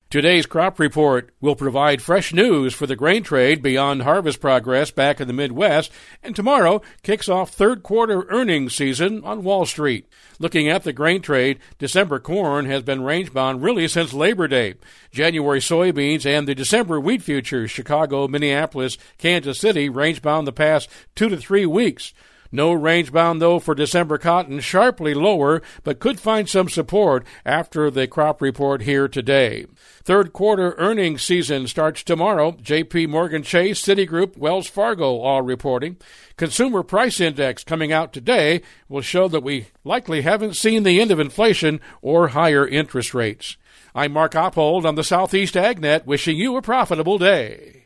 Today's crop report will provide fresh news for the grain trade beyond harvest progress back in the Midwest, and tomorrow kicks off third quarter earnings season on Wall Street. Looking at the grain trade, December corn has been range-bound really since Labor Day. January soybeans and the December wheat futures, Chicago, Minneapolis, Kansas City, range-bound the past 2 to 3 weeks. No range-bound, though, for December cotton, sharply lower, but could find some support after the crop report here today. Third quarter earnings season starts tomorrow. J.P. Morgan Chase, Citigroup, Wells Fargo all reporting. Consumer Price Index coming out today will show that we likely haven't seen the end of inflation or higher interest rates. I'm Mark Oppold on the Southeast AgNet, wishing you a profitable day.